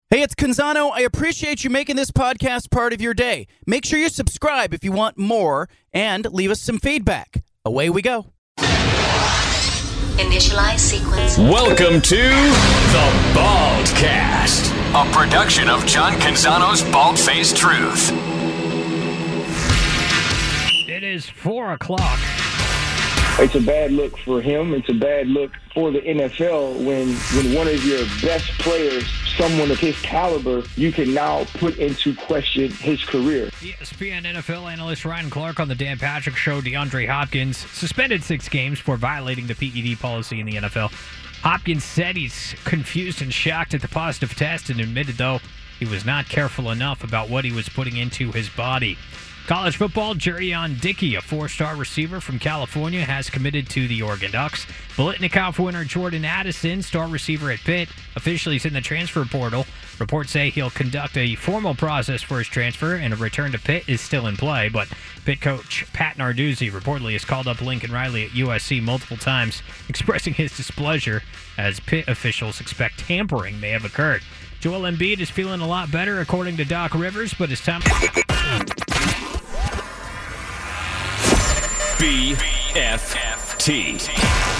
Hey, it's Canzano. I appreciate you making this podcast part of your day. Make sure you subscribe if you want more and leave us some feedback. Away we go. Initialize sequence. Welcome to The Baldcast, a production of John Canzano's Bald-Faced Truth. It is 4 o'clock. It's a bad look for him. It's a bad look for the NFL when one of your best players, someone of his caliber, you can now put into question his career. ESPN NFL analyst Ryan Clark on the Dan Patrick Show. DeAndre Hopkins suspended 6 games for violating the PED policy in the NFL. Hopkins said he's confused and shocked at the positive test and admitted, though, he was not careful enough about what he was putting into his body. College football, Jerion Dickey, a 4-star receiver from California, has committed to the Oregon Ducks. Biletnikoff winner Jordan Addison, star receiver at Pitt, officially is in the transfer portal. Reports say he'll conduct a formal process for his transfer, and a return to Pitt is still in play. But Pitt coach Pat Narduzzi reportedly has called up Lincoln Riley at USC multiple times, expressing his displeasure as Pitt officials expect tampering may have occurred. Joel Embiid is feeling a lot better, according to Doc Rivers, but it's time... BFT.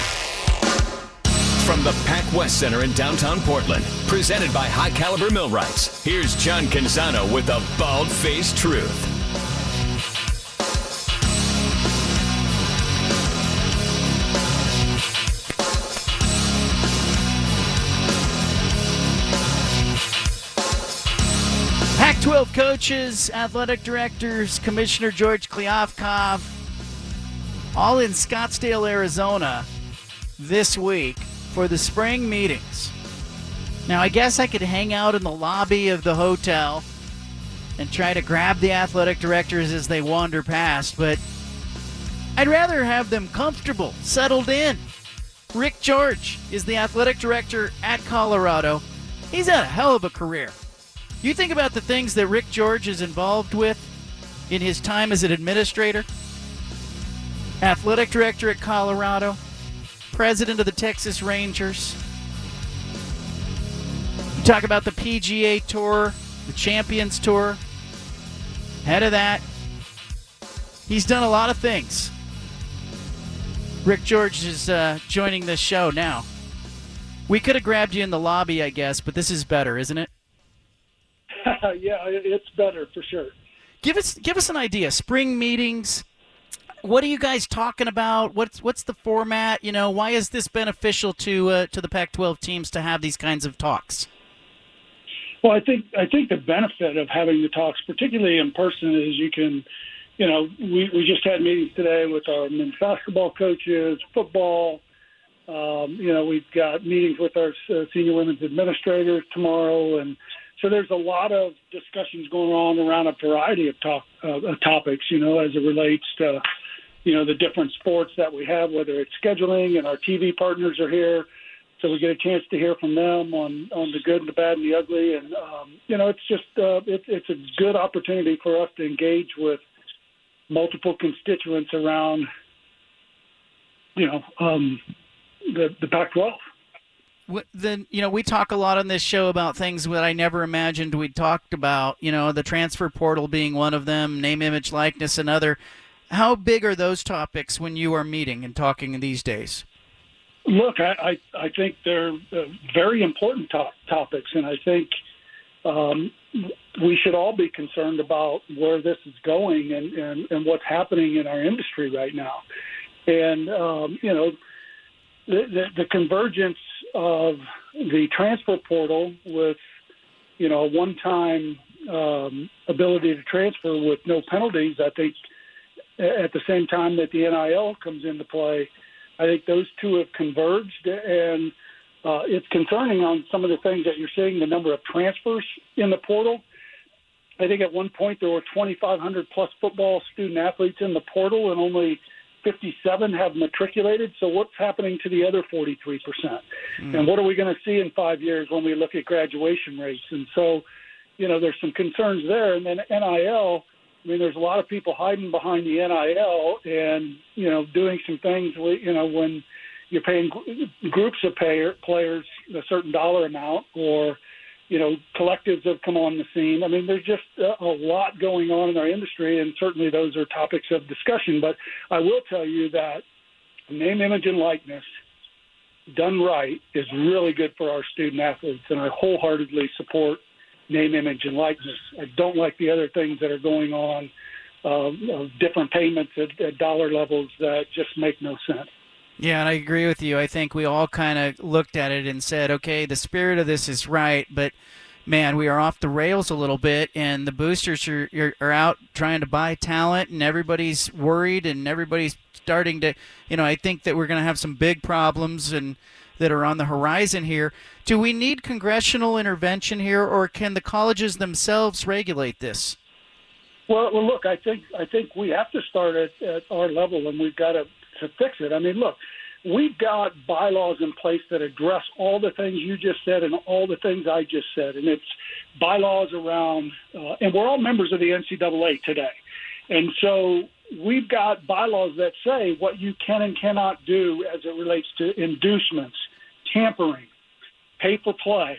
From the Pac West Center in downtown Portland, presented by High Caliber Millwrights, here's John Canzano with the Bald-Faced Truth. Pac-12 coaches, athletic directors, Commissioner George Kliavkoff, all in Scottsdale, Arizona this week for the spring meetings. Now, I guess I could hang out in the lobby of the hotel and try to grab the athletic directors as they wander past, but I'd rather have them comfortable, settled in. Rick George is the athletic director at Colorado. He's had a hell of a career. You think about the things that Rick George is involved with in his time as an administrator. Athletic director at Colorado, president of the Texas Rangers. You talk about the PGA Tour, the Champions Tour, head of that. He's done a lot of things. Rick George is joining this show now. We could have grabbed you in the lobby, I guess, but this is better, isn't it? Yeah, it's better for sure. Give us an idea. Spring meetings. What are you guys talking about? What's the format? You know, why is this beneficial to the Pac-12 teams to have these kinds of talks? Well, I think the benefit of having the talks, particularly in person, is you can, you know, we just had meetings today with our men's basketball coaches, football. You know, we've got meetings with our senior women's administrators tomorrow, and so there's a lot of discussions going on around a variety of topics, you know, as it relates to, you know, the different sports that we have, whether it's scheduling, and our TV partners are here, so we get a chance to hear from them on the good and the bad and the ugly. And, you know, it's just it's a good opportunity for us to engage with multiple constituents around, you know, the Pac-12. Then, you know, we talk a lot on this show about things that I never imagined we'd talked about, you know, the transfer portal being one of them, name, image, likeness, another. How big are those topics when you are meeting and talking these days? Look, I think they're very important topics, and I think we should all be concerned about where this is going and what's happening in our industry right now. And, you know, the convergence of the transfer portal with, you know, a one-time ability to transfer with no penalties, I think at the same time that the NIL comes into play, I think those two have converged, and it's concerning on some of the things that you're seeing, the number of transfers in the portal. I think at one point there were 2,500 plus football student athletes in the portal, and only 57 have matriculated. So what's happening to the other 43%? And what are we going to see in 5 years when we look at graduation rates? And so, you know, there's some concerns there. And then NIL, I mean, there's a lot of people hiding behind the NIL and, you know, doing some things, you know, when you're paying groups of players a certain dollar amount, or collectives have come on the scene. I mean, there's just a lot going on in our industry, and certainly those are topics of discussion. But I will tell you that name, image, and likeness done right is really good for our student athletes, and I wholeheartedly support name, image, and likeness. I don't like the other things that are going on, different payments at dollar levels that just make no sense. Yeah, and I agree with you. I think we all kind of looked at it and said, okay, the spirit of this is right, but, man, we are off the rails a little bit, and the boosters are out trying to buy talent, and everybody's worried, and everybody's starting to, I think that we're going to have some big problems and that are on the horizon here. Do we need congressional intervention here, or can the colleges themselves regulate this? Well, look, I think we have to start at our level, and we've got to fix it. I mean, look, we've got bylaws in place that address all the things you just said and all the things I just said, and it's bylaws around, and we're all members of the NCAA today, and so we've got bylaws that say what you can and cannot do as it relates to inducements, tampering, pay-for-play,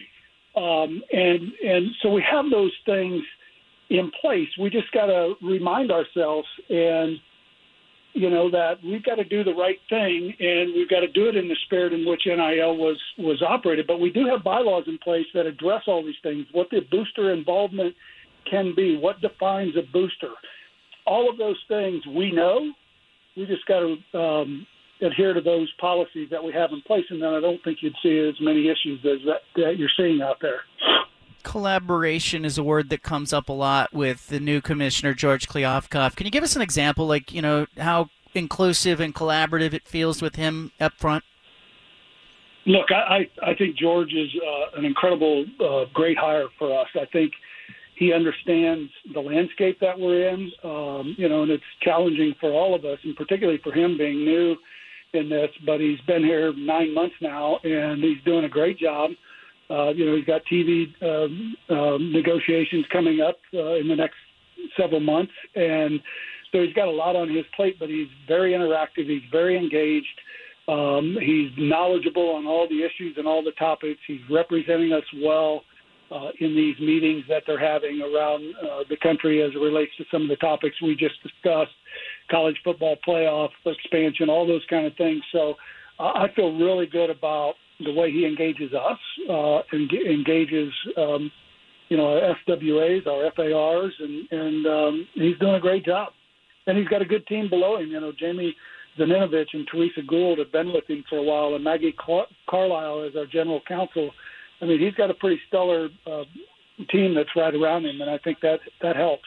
and so we have those things in place. We just got to remind ourselves and that we've got to do the right thing, and we've got to do it in the spirit in which NIL was operated. But we do have bylaws in place that address all these things, what the booster involvement can be, what defines a booster. All of those things we know. We just got to adhere to those policies that we have in place, and then I don't think you'd see as many issues as that you're seeing out there. Collaboration is a word that comes up a lot with the new commissioner, George Kliavkoff. Can you give us an example, like, how inclusive and collaborative it feels with him up front? Look, I think George is an incredible, great hire for us. I think he understands the landscape that we're in, and it's challenging for all of us, and particularly for him being new in this, but he's been here 9 months now, and he's doing a great job. He's got TV negotiations coming up in the next several months. And so he's got a lot on his plate, but he's very interactive. He's very engaged. He's knowledgeable on all the issues and all the topics. He's representing us well in these meetings that they're having around the country as it relates to some of the topics we just discussed, college football playoff expansion, all those kind of things. So I feel really good about the way he engages us, engages, our SWAs, our FARs, and he's doing a great job. And he's got a good team below him. Jamie Zaninovich and Teresa Gould have been with him for a while, and Maggie Carlisle is our general counsel. I mean, he's got a pretty stellar team that's right around him, and I think that helps.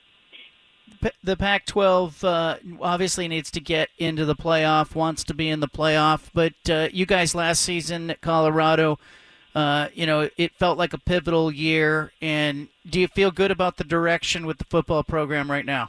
The Pac-12 obviously needs to get into the playoff, wants to be in the playoff, but you guys last season at Colorado, it felt like a pivotal year. And do you feel good about the direction with the football program right now?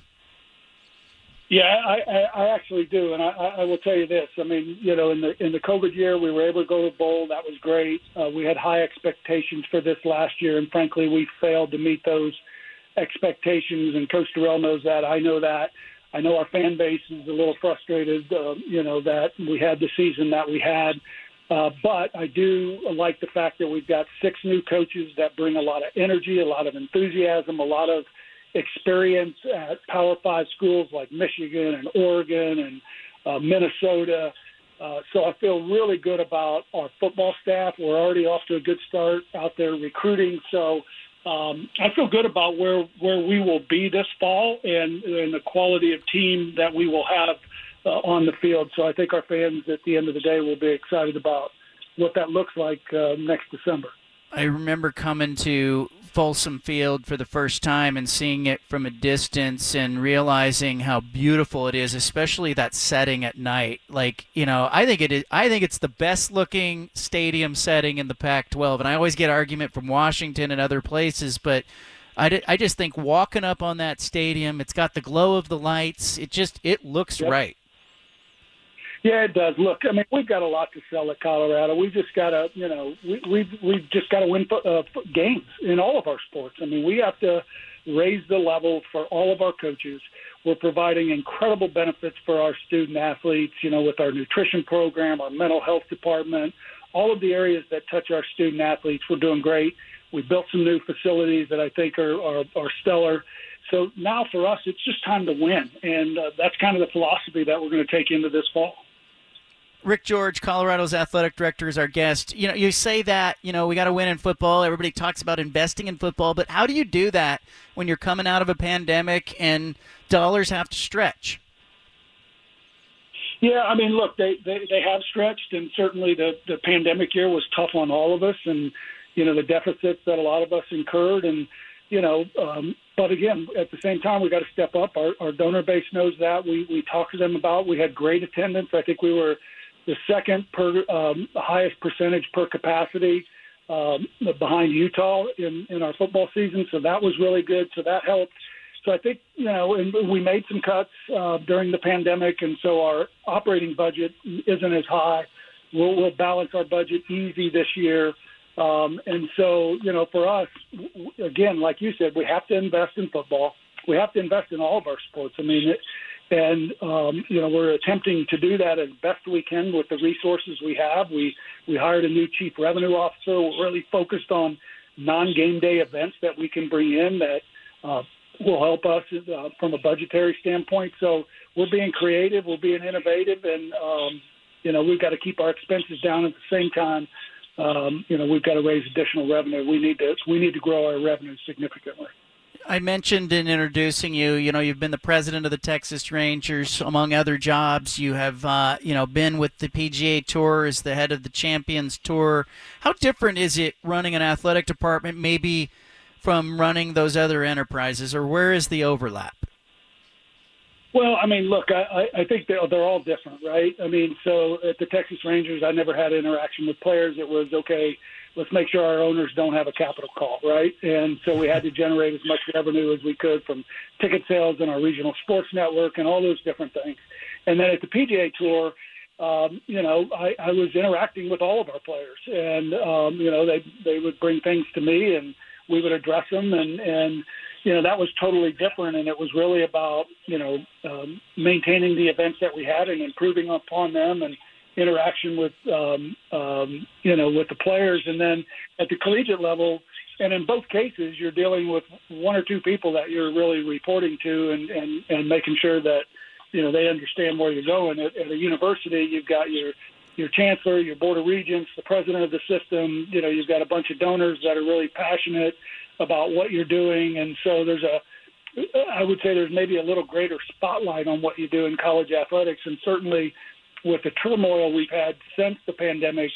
Yeah, I actually do, and I will tell you this. I mean, in the COVID year, we were able to go to the bowl. That was great. We had high expectations for this last year, and frankly, we failed to meet those expectations, and Coach Durrell knows that. I know that. I know our fan base is a little frustrated, that we had the season that we had. But I do like the fact that we've got 6 new coaches that bring a lot of energy, a lot of enthusiasm, a lot of experience at Power 5 schools like Michigan and Oregon and Minnesota. So I feel really good about our football staff. We're already off to a good start out there recruiting. So I feel good about where we will be this fall and the quality of team that we will have on the field. So I think our fans at the end of the day will be excited about what that looks like next December. I remember coming to Folsom Field for the first time and seeing it from a distance and realizing how beautiful it is, especially that setting at night. Like, I think it's the best looking stadium setting in the Pac-12, and I always get argument from Washington and other places, but I just think walking up on that stadium, it's got the glow of the lights. It looks right. Yeah, it does. Look, I mean, we've got a lot to sell at Colorado. We've just got to, we've just got to win games in all of our sports. I mean, we have to raise the level for all of our coaches. We're providing incredible benefits for our student athletes, with our nutrition program, our mental health department, all of the areas that touch our student athletes. We're doing great. We built some new facilities that I think are stellar. So now for us, it's just time to win. And that's kind of the philosophy that we're going to take into this fall. Rick George, Colorado's athletic director, is our guest. You know, you say that, we got to win in football. Everybody talks about investing in football, but how do you do that when you're coming out of a pandemic and dollars have to stretch? Yeah, I mean, look, they have stretched, and certainly the pandemic year was tough on all of us, and, the deficits that a lot of us incurred. And, but again, at the same time, we got to step up. Our donor base knows that. We talk to them about. We had great attendance. I think we were the second highest percentage per capacity behind Utah in our football season. So that was really good. So that helped. So I think, and we made some cuts during the pandemic, and so our operating budget isn't as high. We'll balance our budget easy this year. And so, for us, again, like you said, we have to invest in football. We have to invest in all of our sports. I mean, we're attempting to do that as best we can with the resources we have. We hired a new chief revenue officer. We're really focused on non-game day events that we can bring in that will help us from a budgetary standpoint. So we're being creative, we're being innovative, and, we've got to keep our expenses down at the same time. We've got to raise additional revenue. We need to grow our revenue significantly. I mentioned in introducing you, you've been the president of the Texas Rangers, among other jobs. You have, been with the PGA Tour as the head of the Champions Tour. How different is it running an athletic department maybe from running those other enterprises, or where is the overlap? Well, I mean, look, I think they're all different, right? I mean, so at the Texas Rangers, I never had interaction with players. It was, okay, let's make sure our owners don't have a capital call, right? And so we had to generate as much revenue as we could from ticket sales and our regional sports network and all those different things. And then at the PGA Tour, I was interacting with all of our players. And, they would bring things to me and we would address them. And that was totally different. And it was really about, maintaining the events that we had and improving upon them and interaction with, with the players. And then at the collegiate level, and in both cases, you're dealing with one or two people that you're really reporting to and making sure that, they understand where you're going. At a university, you've got your chancellor, your board of regents, the president of the system. You've got a bunch of donors that are really passionate about what you're doing. And so I would say there's maybe a little greater spotlight on what you do in college athletics. And certainly with the turmoil we've had since the pandemic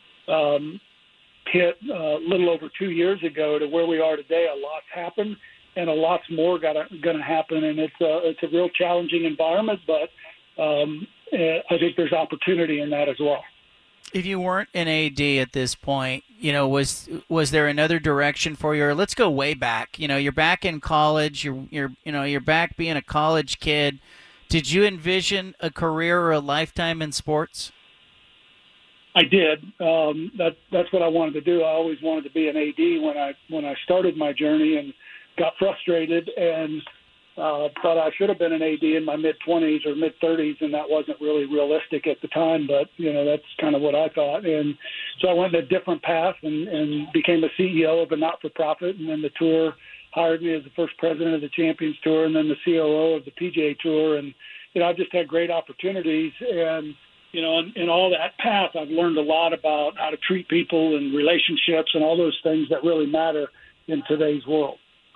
hit a little over 2 years ago to where we are today, a lot's happened and a lot's more going to happen. And it's a real challenging environment, but I think there's opportunity in that as well. If you weren't an AD at this point, was there another direction for you? Or let's go way back. You're back in college. You're back being a college kid. Did you envision a career or a lifetime in sports? I did. That's what I wanted to do. I always wanted to be an AD when I started my journey, and got frustrated and thought I should have been an AD in my mid-20s or mid-30s, and that wasn't really realistic at the time. But that's kind of what I thought, and so I went a different path and became a CEO of a not-for-profit, and then the tour hired me as the first president of the Champions Tour, and then the COO of the PGA Tour, and I've just had great opportunities, and in all that path, I've learned a lot about how to treat people and relationships and all those things that really matter in today's world.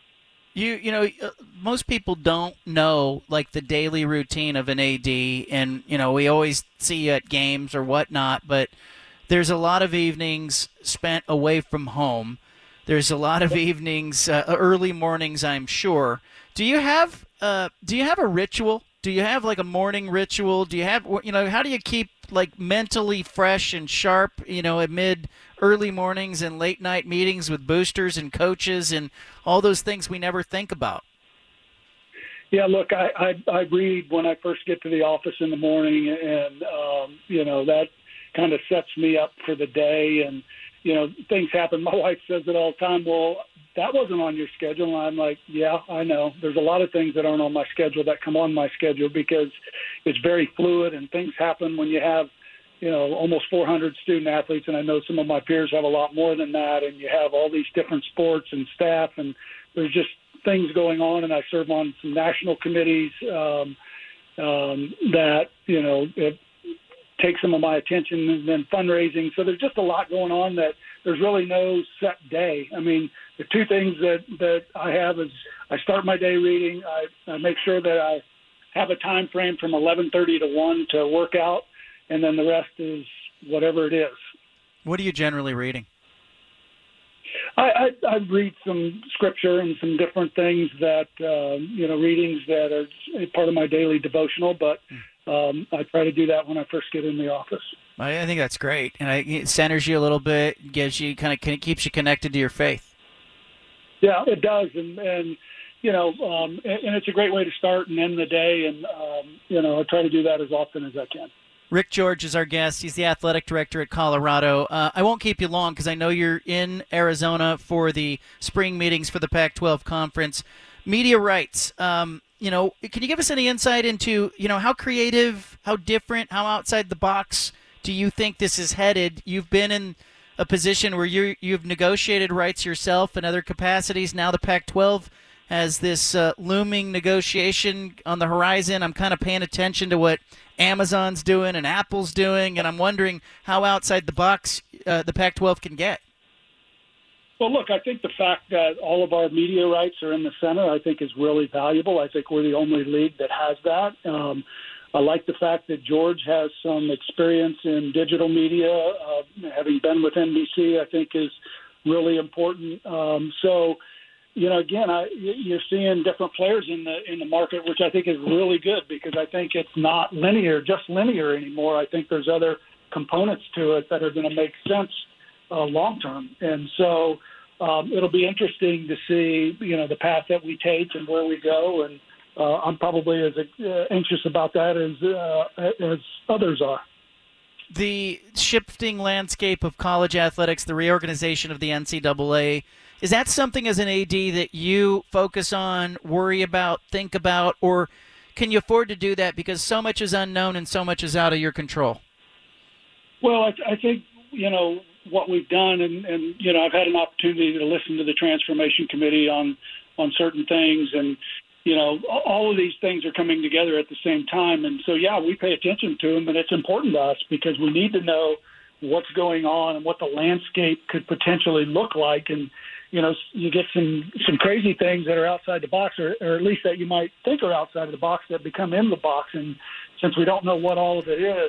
Most people don't know like the daily routine of an AD, and we always see you at games or whatnot, but there's a lot of evenings spent away from home. There's a lot of evenings, early mornings, I'm sure. Do you have a ritual? Do you have like a morning ritual? Do you have, how do you keep like mentally fresh and sharp, amid early mornings and late night meetings with boosters and coaches and all those things we never think about? Yeah, look, I read when I first get to the office in the morning, and, that kind of sets me up for the day. And, things happen. My wife says it all the time. Well, that wasn't on your schedule. And I'm like, yeah, I know. There's a lot of things that aren't on my schedule that come on my schedule because it's very fluid and things happen when you have, almost 400 student athletes, and I know some of my peers have a lot more than that, and you have all these different sports and staff, and there's just things going on, and I serve on some national committees that, it takes some of my attention, and then fundraising. So there's just a lot going on that there's really no set day. I mean, the two things that I have is I start my day reading. I make sure that I have a time frame from 11:30 to 1 to work out, and then the rest is whatever it is. What are you generally reading? I read some scripture and some different things that, readings that are part of my daily devotional, but I try to do that when I first get in the office. I think that's great, and it centers you a little bit, gives you keeps you connected to your faith. Yeah, it does, and it's a great way to start and end the day, and I try to do that as often as I can. Rick George is our guest. He's the athletic director at Colorado. I won't keep you long because I know you're in Arizona for the spring meetings for the Pac-12 conference. Media rights. Can you give us any insight into, how creative, how different, how outside the box do you think this is headed? You've been in a position where you've negotiated rights yourself in other capacities. Now the Pac-12 has this looming negotiation on the horizon. I'm kind of paying attention to what Amazon's doing and Apple's doing, and I'm wondering how outside the box the Pac-12 can get. Well, look, I think the fact that all of our media rights are in the center, I think is really valuable. I think we're the only league that has that. I like the fact that George has some experience in digital media. Having been with NBC, I think is really important. Again, you're seeing different players in the market, which I think is really good because I think it's not just linear anymore. I think there's other components to it that are going to make sense long term, and so it'll be interesting to see the path that we take and where we go. And I'm probably as anxious about that as others are. The shifting landscape of college athletics, the reorganization of the NCAA. Is that something as an AD that you focus on, worry about, think about, or can you afford to do that because so much is unknown and so much is out of your control? Well, I think, what we've done, and I've had an opportunity to listen to the Transformation Committee on certain things, and, all of these things are coming together at the same time. And so, we pay attention to them, and it's important to us because we need to know what's going on and what the landscape could potentially look like. And, you get some crazy things that are outside the box, or at least that you might think are outside of the box that become in the box. And since we don't know what all of it is,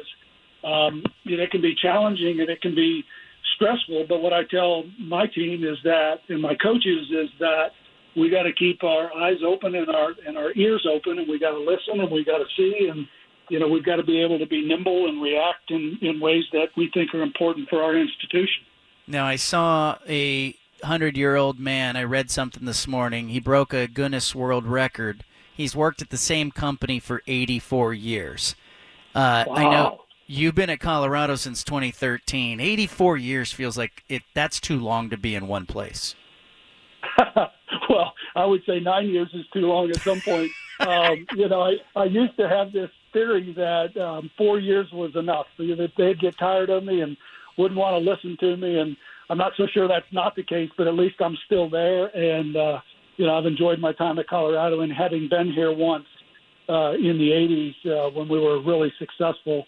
it can be challenging and it can be stressful. But what I tell my team is that, and my coaches, is that we got to keep our eyes open and our ears open, and we got to listen and we got to see, and we've got to be able to be nimble and react in ways that we think are important for our institution. Now, I saw a 100-year-old man. I read something this morning. He broke a Guinness World Record. He's worked at the same company for 84 years. Wow. I know you've been at Colorado since 2013. 84 years feels like that's too long to be in one place. Well, I would say 9 years is too long at some point. I used to have this theory that 4 years was enough. That they'd get tired of me and wouldn't want to listen to me, and I'm not so sure that's not the case, but at least I'm still there. And, I've enjoyed my time at Colorado, and having been here once in the 80s when we were really successful,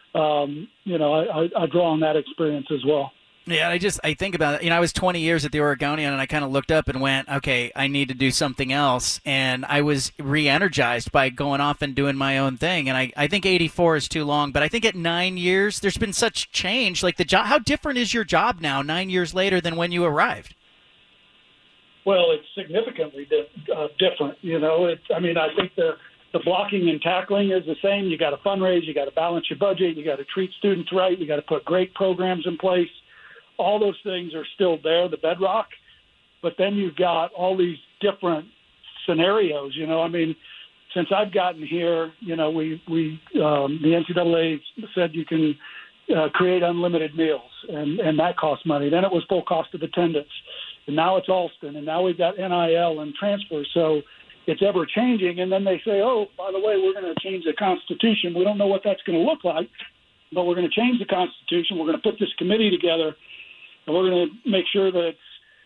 I draw on that experience as well. Yeah, I think about it. I was 20 years at the Oregonian, and I kind of looked up and went, okay, I need to do something else. And I was re-energized by going off and doing my own thing. And I think 84 is too long, but I think at 9 years, there's been such change. Like the job, how different is your job now 9 years later than when you arrived? Well, it's significantly different. I think the blocking and tackling is the same. You got to fundraise, you got to balance your budget, you got to treat students right, you got to put great programs in place. All those things are still there, the bedrock, but then you've got all these different scenarios. Since I've gotten here, the NCAA said you can create unlimited meals, and that costs money. Then it was full cost of attendance, and now it's Alston, and now we've got NIL and transfer. So it's ever changing, and then they say, oh, by the way, we're going to change the Constitution. We don't know what that's going to look like. but we're going to change the Constitution. We're going to put this committee together, and we're going to make sure that it's,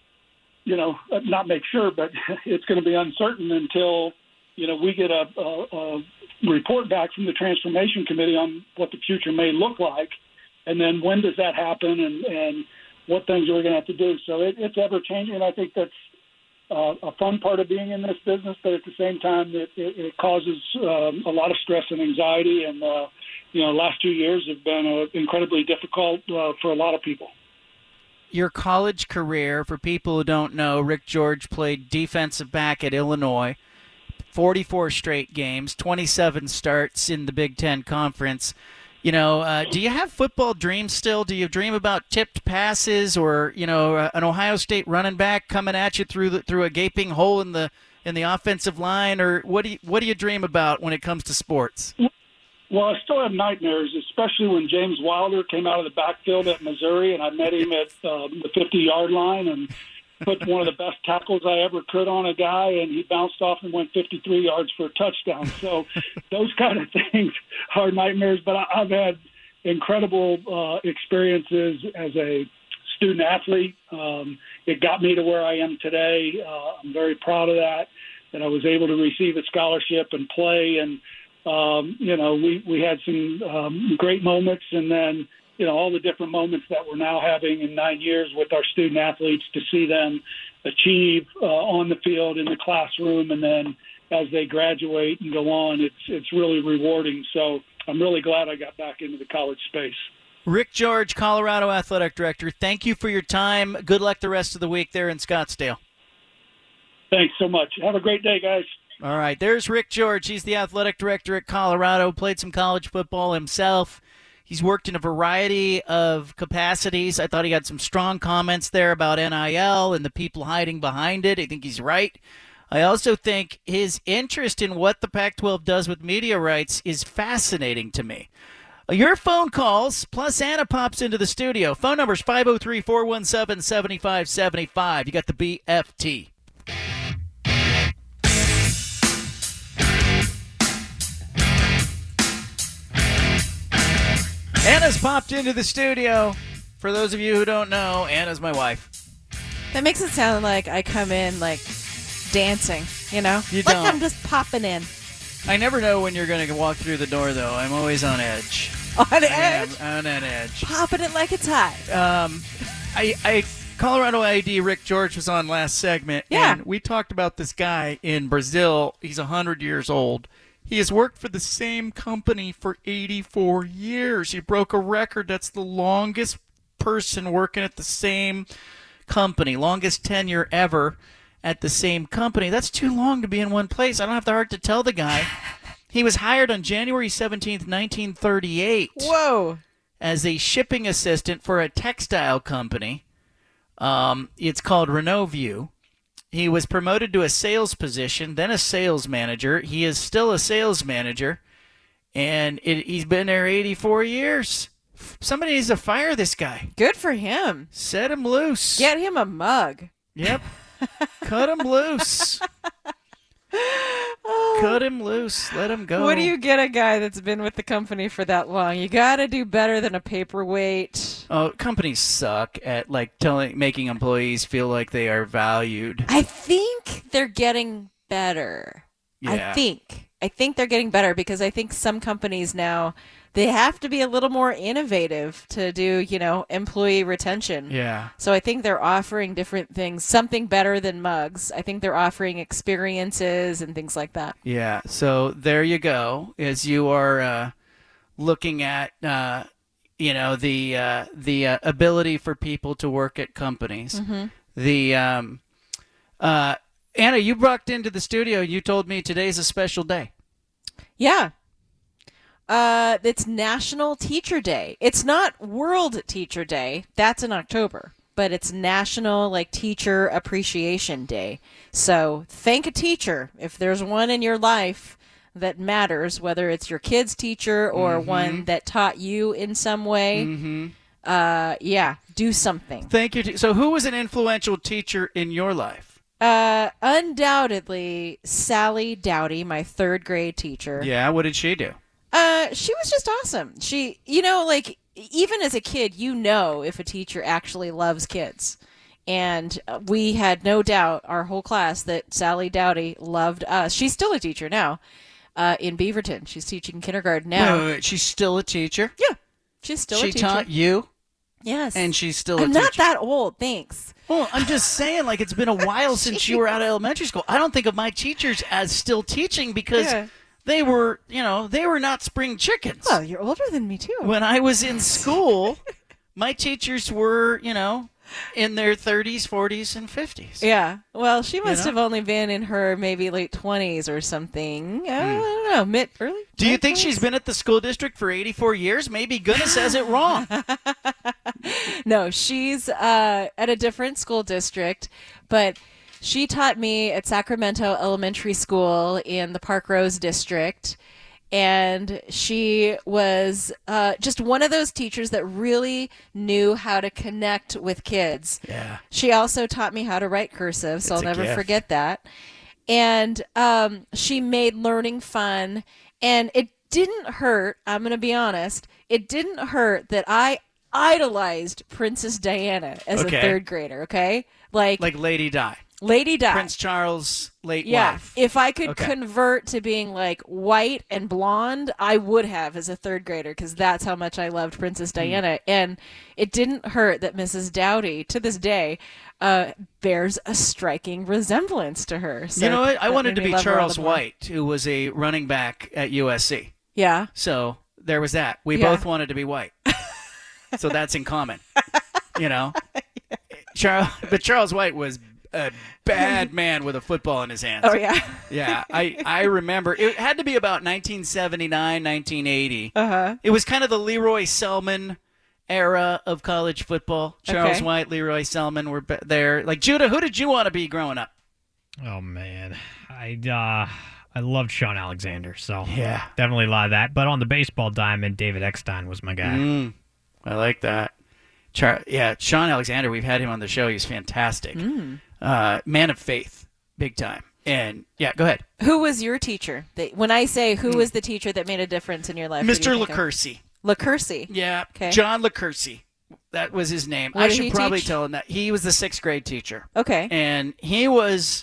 not make sure, but it's going to be uncertain until, we get a report back from the Transformation Committee on what the future may look like. And then when does that happen and what things are we going to have to do? So it's ever-changing, and I think that's a fun part of being in this business, but at the same time, it causes a lot of stress and anxiety. And, last 2 years have been incredibly difficult for a lot of people. Your college career, for people who don't know, Rick George played defensive back at Illinois, 44 straight games, 27 starts in the Big Ten Conference. Do you have football dreams still? Do you dream about tipped passes or, an Ohio State running back coming at you through a gaping hole in the offensive line? Or what do you dream about when it comes to sports? Well, I still have nightmares, especially when James Wilder came out of the backfield at Missouri, and I met him at the 50-yard line and put one of the best tackles I ever could on a guy, and he bounced off and went 53 yards for a touchdown. So those kind of things are nightmares. But I've had incredible experiences as a student athlete. It got me to where I am today. I'm very proud of that I was able to receive a scholarship and play. And, we had some great moments, and then, all the different moments that we're now having in 9 years with our student athletes, to see them achieve on the field, in the classroom, and then as they graduate and go on, it's really rewarding. So I'm really glad I got back into the college space. Rick George, Colorado Athletic Director, thank you for your time. Good luck the rest of the week there in Scottsdale. Thanks so much. Have a great day, guys. All right, there's Rick George. He's the athletic director at Colorado, played some college football himself. He's worked in a variety of capacities. I thought he had some strong comments there about NIL and the people hiding behind it. I think he's right. I also think his interest in what the Pac-12 does with media rights is fascinating to me. Your phone calls, plus Anna pops into the studio. Phone number is 503-417-7575. You got the BFT. Anna's popped into the studio. For those of you who don't know, Anna's my wife. That makes it sound like I come in like dancing, You like don't. I'm just popping in. I never know when you're going to walk through the door, though. I'm always on edge. On edge? On an edge. Popping it like it's hot. Colorado ID Rick George was on last segment, Yeah. and we talked about this guy in Brazil. He's 100 years old. He has worked for the same company for 84 years. He broke a record. That's the longest person working at the same company, longest tenure ever at the same company. That's too long to be in one place. I don't have the heart to tell the guy. He was hired on January 17th, 1938. Whoa. As a shipping assistant for a textile company. It's called Renoview. He was promoted to a sales position, then a sales manager. He is still a sales manager, and he's been there 84 years. Somebody needs to fire this guy. Good for him. Set him loose. Get him a mug. Yep. Cut him loose. Cut him loose. Let him go. What do you get a guy that's been with the company for that long? You got to do better than a paperweight. Oh, companies suck at making employees feel like they are valued. I think they're getting better. Yeah. I think they're getting better because I think some companies now, they have to be a little more innovative to do, employee retention. Yeah. So I think they're offering different things, something better than mugs. I think they're offering experiences and things like that. Yeah. So there you go. As you are looking at, the ability for people to work at companies. Mm-hmm. Anna, you walked into the studio. You told me today's a special day. Yeah. It's National Teacher Day. It's not World Teacher Day. That's in October. But it's National Teacher Appreciation Day. So thank a teacher if there's one in your life that matters, whether it's your kid's teacher or one that taught you in some way. Do something. Thank you. So who was an influential teacher in your life? Undoubtedly, Sally Dowdy, my third grade teacher. Yeah, what did she do? She was just awesome. She, like, even as a kid, if a teacher actually loves kids. And we had no doubt, our whole class, that Sally Dowdy loved us. She's still a teacher now in Beaverton. She's teaching kindergarten now. Wait, she's still a teacher? Yeah, she's still a teacher. She taught you? Yes. And she's still a I'm teacher? not that old, thanks. Well, I'm just saying, like, it's been a while since you were out of elementary school. I don't think of my teachers as still teaching because they were, they were not spring chickens. Well, you're older than me, too. When I was in school, my teachers were, in their 30s, 40s, and 50s. Yeah. Well, she must have only been in her maybe late 20s or something. I don't know, early. Do you think she's been at the school district for 84 years? Maybe goodness has it wrong. No, she's at a different school district, but she taught me at Sacramento Elementary School in the Park Rose district. And she was just one of those teachers that really knew how to connect with kids. Yeah. She also taught me how to write cursive, so I'll never forget that. And she made learning fun. And it didn't hurt, I'm going to be honest, it didn't hurt that I idolized Princess Diana as a third grader, okay? Like Lady Di. Lady Di. Prince Charles' late Yeah, wife. if I could convert to being like white and blonde, I would have as a third grader because that's how much I loved Princess Diana. And it didn't hurt that Mrs. Dowdy, to this day, bears a striking resemblance to her. So you know what? I wanted to be love her all Charles the more. White, who was a running back at USC. Yeah. So there was that. We both wanted to be white. So that's in common. But Charles White was a bad man with a football in his hands. Oh, yeah. Yeah, I remember. It had to be about 1979, 1980. Uh-huh. It was kind of the Leroy Selman era of college football. Charles White, Leroy Selman were there. Like, Judah, who did you want to be growing up? Oh, man. I loved Sean Alexander, so Yeah. definitely a lot of that. But on the baseball diamond, David Eckstein was my guy. I like that. Sean Alexander, we've had him on the show. He's fantastic. Man of faith, big time. And, go ahead. Who was your teacher? When I say who was the teacher that made a difference in your life? Mr. LaCursey. LaCursey. Yeah, Okay. John LaCursey. That was his name. What I did should he probably teach? tell him that. He was the 6th grade teacher. Okay. And he was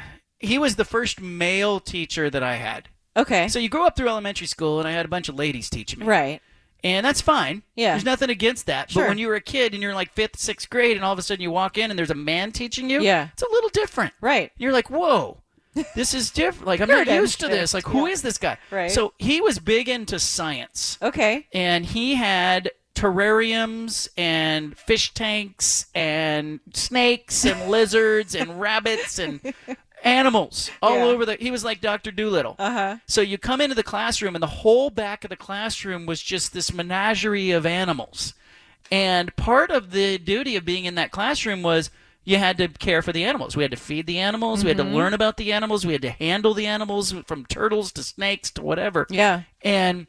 the first male teacher that I had. Okay. So you grow up through elementary school, and I had a bunch of ladies teaching me. Right. And that's fine. Yeah. There's nothing against that. Sure. But when you were a kid and you're like 5th, 6th grade, and all of a sudden you walk in and there's a man teaching you, it's a little different. Right. You're like, whoa, this is different. Like, I'm not Paradigm used to this. shift. Like, who is this guy? Right. So he was big into science. Okay. And he had terrariums and fish tanks and snakes and lizards and rabbits and animals all over he was like Dr. Doolittle. So you come into the classroom and the whole back of the classroom was just this menagerie of animals. And part of the duty of being in that classroom was you had to care for the animals. We had to feed the animals. We had to learn about the animals. We had to handle the animals, from turtles to snakes to whatever. Yeah. And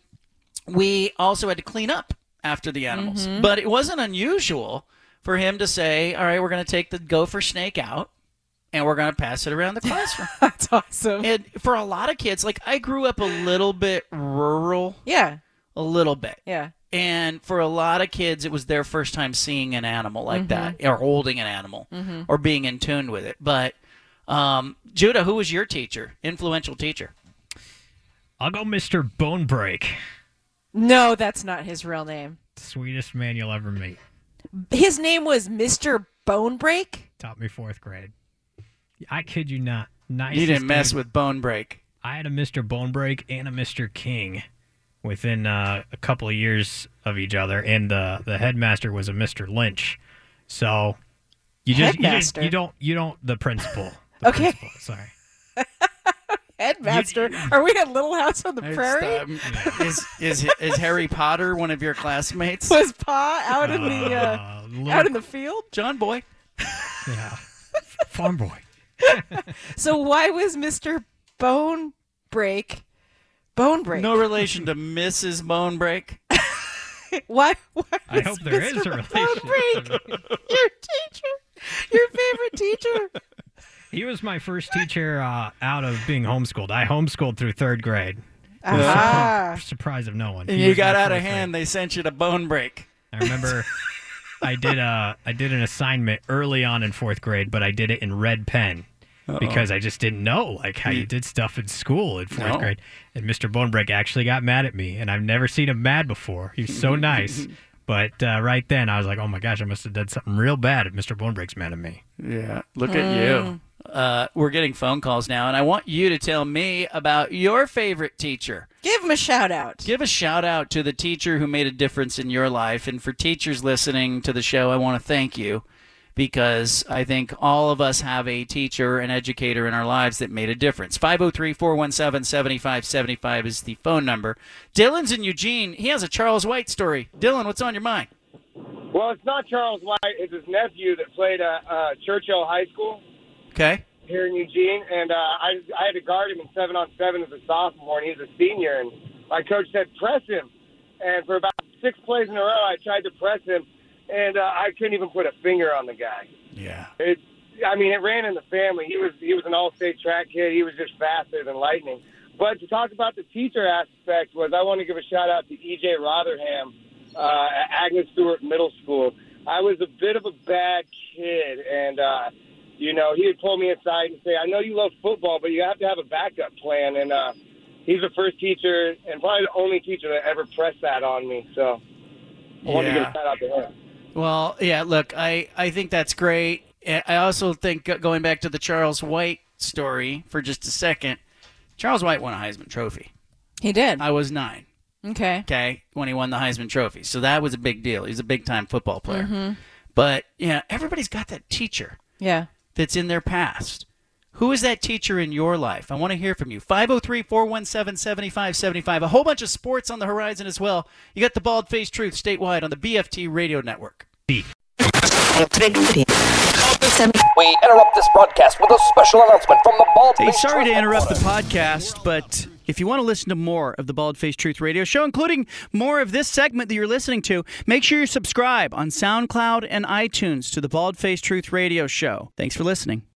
we also had to clean up after the animals. But it wasn't unusual for him to say, all right, we're going to take the gopher snake out and we're going to pass it around the classroom. That's awesome. And for a lot of kids, like, I grew up a little bit rural. Yeah. A little bit. Yeah. And for a lot of kids, it was their first time seeing an animal like that, or holding an animal, or being in tune with it. But, Judah, who was your teacher, influential teacher? I'll go Mr. Bonebreak. No, that's not his real name. Sweetest man you'll ever meet. His name was Mr. Bonebreak? Taught me 4th grade. I kid you not. You didn't mess with Bonebreak. I had a Mr. Bonebreak and a Mr. King within a couple of years of each other, and the headmaster was a Mr. Lynch. So you don't the principal. Okay. Principal, sorry. Headmaster. Are we at Little House on the Prairie? Is Harry Potter one of your classmates? Was Pa out in the field? John Boy. Yeah. Farm boy. So why was Mr. Bonebreak? No relation to Mrs. Bonebreak. Why I hope there is a relation. Your teacher, your favorite teacher. He was my first teacher out of being homeschooled. I homeschooled through 3rd grade. Surprise of no one. And you got out of hand. They sent you to bone break. I remember I did an assignment early on in 4th grade, but I did it in red pen. Because I just didn't know how you did stuff in school in 4th grade. And Mr. Bonebreak actually got mad at me, and I've never seen him mad before. He was so nice. But right then, I was like, oh, my gosh, I must have done something real bad if Mr. Bonebreak's mad at me. Yeah, look at you. We're getting phone calls now, and I want you to tell me about your favorite teacher. Give him a shout-out. Give a shout-out to the teacher who made a difference in your life. And for teachers listening to the show, I want to thank you. Because I think all of us have a teacher, an educator in our lives that made a difference. 503-417-7575 is the phone number. Dylan's in Eugene. He has a Charles White story. Dylan, what's on your mind? Well, it's not Charles White. It's his nephew that played at Churchill High School. Okay. Here in Eugene. And I had to guard him in 7-on-7 as a sophomore, and he was a senior. And my coach said, press him. And for about 6 plays in a row, I tried to press him. And I couldn't even put a finger on the guy. Yeah. It ran in the family. He was an all-state track kid. He was just faster than lightning. But to talk about the teacher aspect I want to give a shout-out to E.J. Rotherham at Agnes Stewart Middle School. I was a bit of a bad kid, and, he would pull me aside and say, I know you love football, but you have to have a backup plan. And he's the first teacher and probably the only teacher that ever pressed that on me. So I want to give a shout-out to him. Well, yeah, look, I think that's great. I also think, going back to the Charles White story for just a second, Charles White won a Heisman Trophy. He did. I was 9. Okay, when he won the Heisman Trophy. So that was a big deal. He's a big-time football player. Mm-hmm. But, everybody's got that teacher that's in their past. Who is that teacher in your life? I want to hear from you. 503-417-7575. A whole bunch of sports on the horizon as well. You got the Bald-Faced Truth statewide on the BFT Radio Network. We interrupt this broadcast with a special announcement from the Bald-Faced Truth. Hey, sorry to interrupt the podcast, but if you want to listen to more of the Bald-Faced Truth Radio Show, including more of this segment that you're listening to, make sure you subscribe on SoundCloud and iTunes to the Bald-Faced Truth Radio Show. Thanks for listening.